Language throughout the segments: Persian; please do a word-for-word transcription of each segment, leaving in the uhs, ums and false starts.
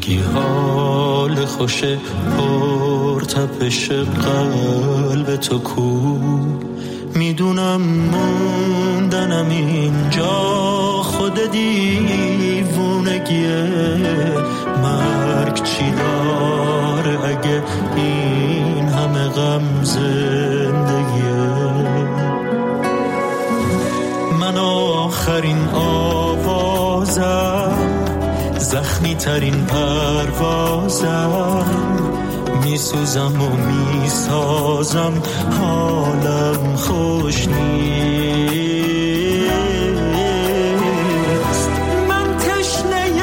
میگی حال خوش پرتپش قلب تو کو، میدونم موندنم اینجا خود دیوونگیه، مرگ چی داره اگه این همه غم زندگیه. من آخرین آوازم، زخمی ترین پروازم، میسوزم و میسازم، حالم خوش نیست. من تشنه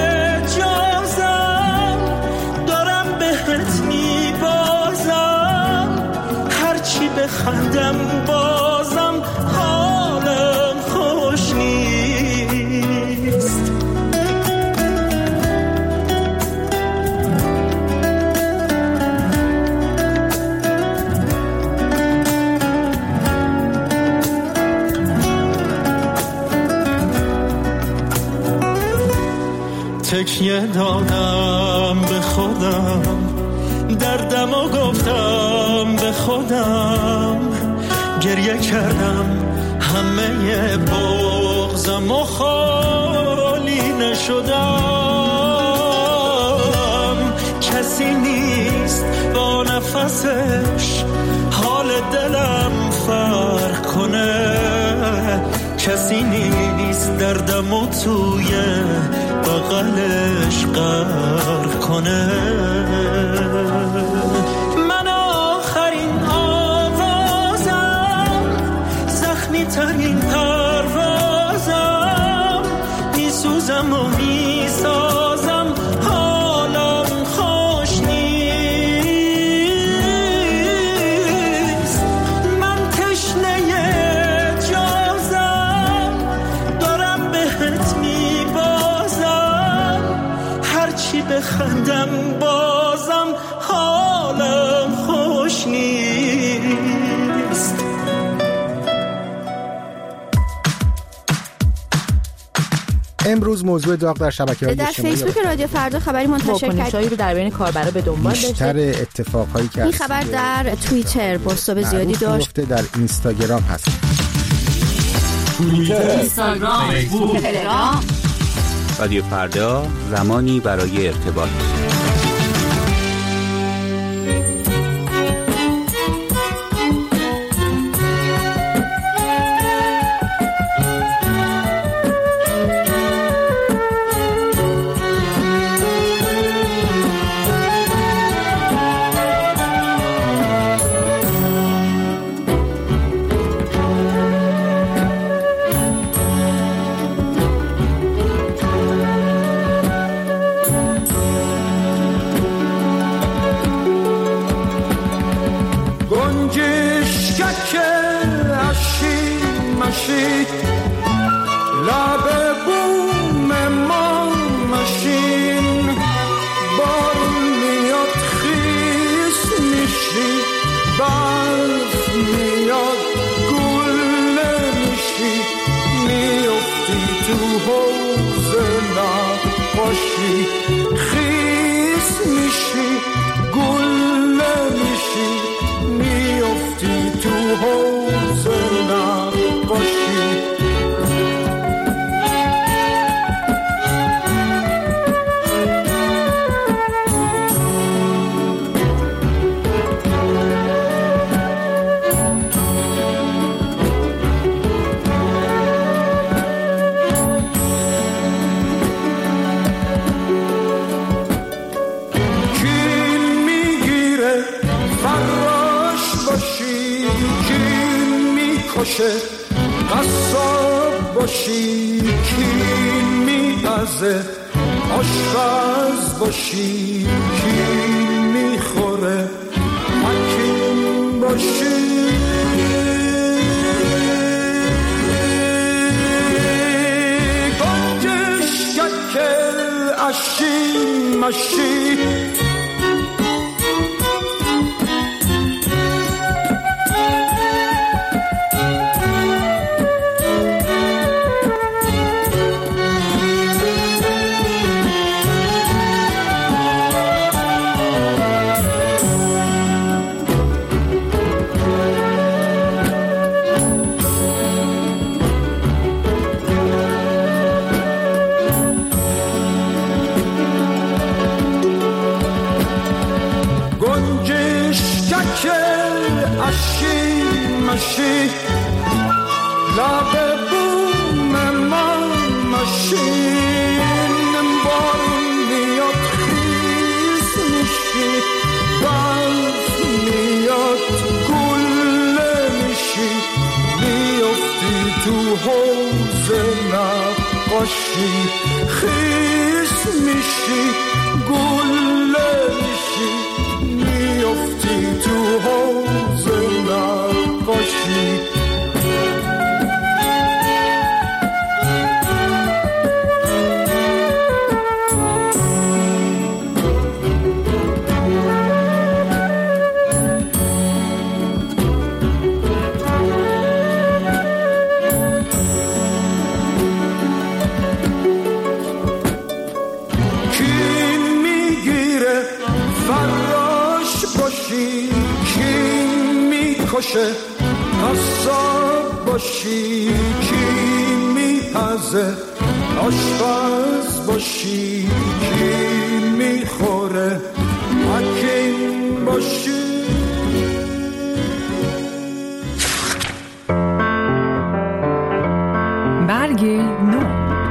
جازم، دارم بهت میبازم، هرچی بخندم بازم حالم خوش نیست. تکیه دادم به خودم، دردم و گفتم به خودم، گریه کردم همه بغضم و خالی نشدم. کسی نیست با نفسش حال دلم فرق کنه، کسی نیست دردمو توی بغلش غرق کنه. من آخرین آوازم، زخمی ترین پروازم، میسوزم و میسازم، حالم خوش نیست. من تشنه جازم، دارم بهت میبازم، هرچی بخندم بازم حالم خوش نیست. امروز موضوع داغ در شبکه‌های اجتماعی در فیسبوک رادیو فردا خبری منتشر کرد رو در بین کاربرا به دنبال داشته. بیشتر اتفاقهایی که این خبر در توییتر بازتاب زیادی داشت، در اینستاگرام هست. توییتر، اینستاگرام، فیسبوک، تلگرام. رادیو فردا، زمانی برای ارتباط. قصاب باشی کین میپزه، آشپز باشی کین میخوره، حکیم باشی گنجش ککل اشی مشی. مشی مشی لب بوم من مشین بارون میاد خیس میشی برف میاد گله میشی میافتی تو حوض نقاشی خیس میشی گله میشی میافتی تو حوض نقاشی قصاب باشی کی میپزه آشپز باشی کی میخوره حکیم باشی برگ نو.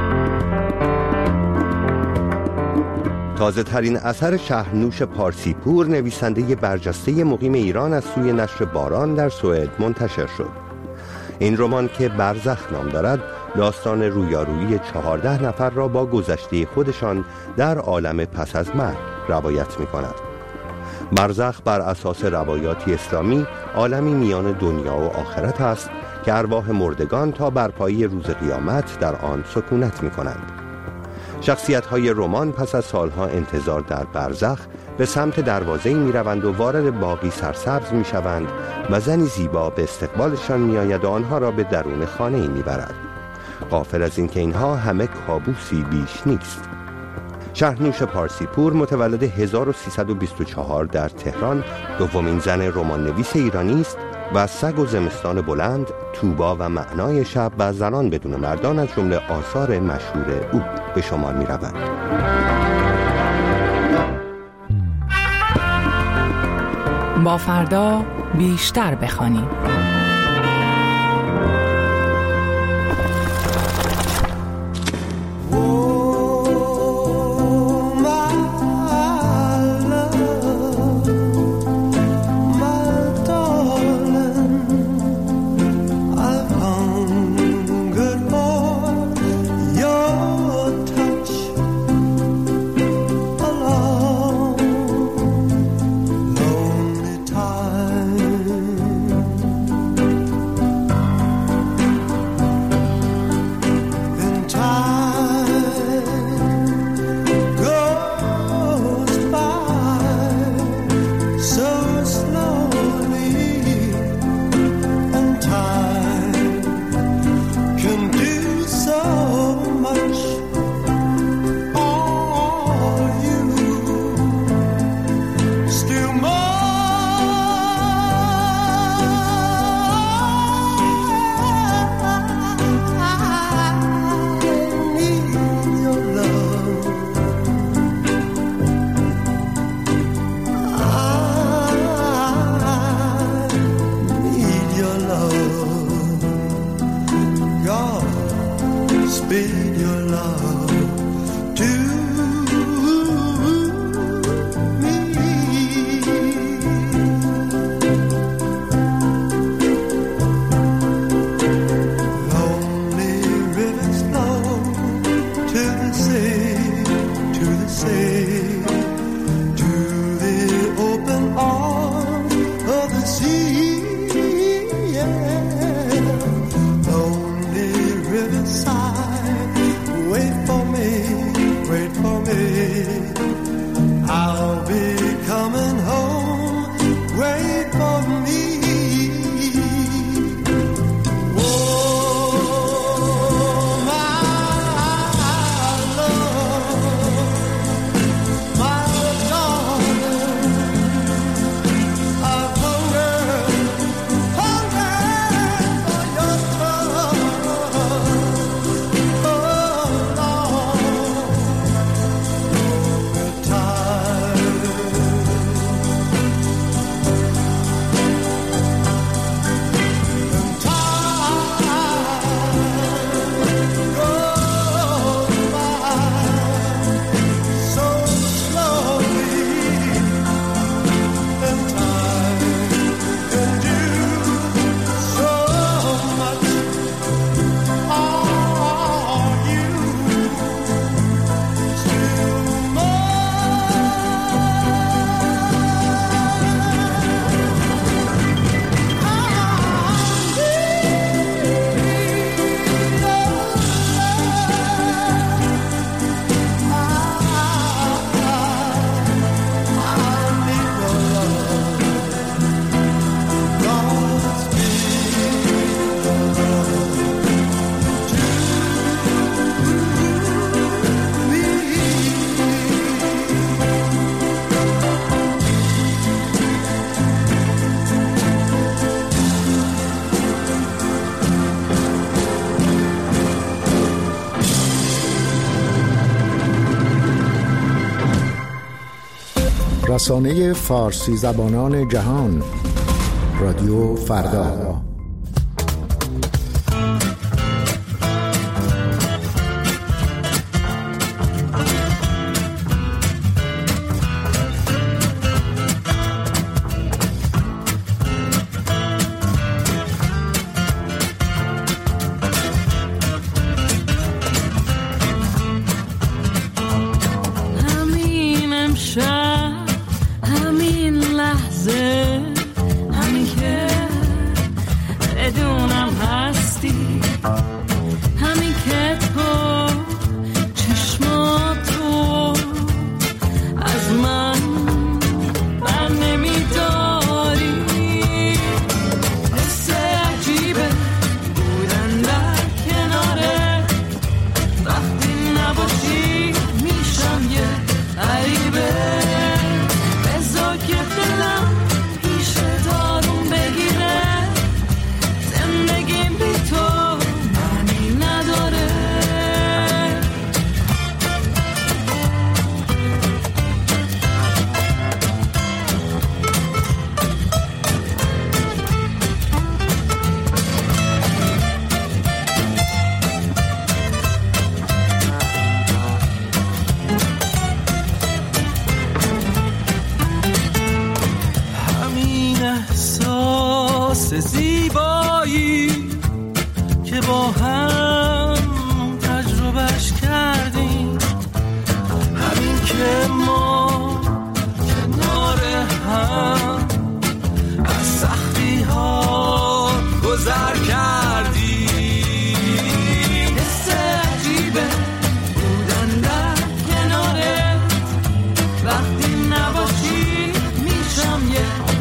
تازه ترین اثر شهرنوش پارسیپور نویسنده برجسته مقیم ایران از سوی نشر باران در سوئد منتشر شد. این رمان که برزخ نام دارد داستان رویارویی چهارده نفر را با گذشته خودشان در عالم پس از مرگ روایت می کند. برزخ بر اساس روایاتی اسلامی عالمی میان دنیا و آخرت است که ارواح مردگان تا برپایی روز قیامت در آن سکونت می کنند. شخصیت‌های رمان پس از سالها انتظار در برزخ به سمت دروازه‌ای می‌روند و وارد باغی سرسبز می‌شوند و زنی زیبا به استقبالشان می‌آید و آنها را به درون خانه‌ای می‌برد. غافل از اینکه اینها همه کابوسی بیش نیست. شهرنوش پارسیپور متولد هزار و سیصد و بیست و چهار در تهران دومین زن رمان نویس ایرانی است و سگ و زمستان بلند، توبا و معنای شب و زنان بدون مردان از جمله آثار مشهور او به شمار می روند. با فردا بیشتر بخوانیم. رسانه فارسی زبانان جهان، رادیو فردا. زیبایی که با هم تجربهش کردیم، همین که ما کنار هم از سختی ها گذر کردیم. حس عجیبه بودن در کنارت، وقتی نباشی میشم یه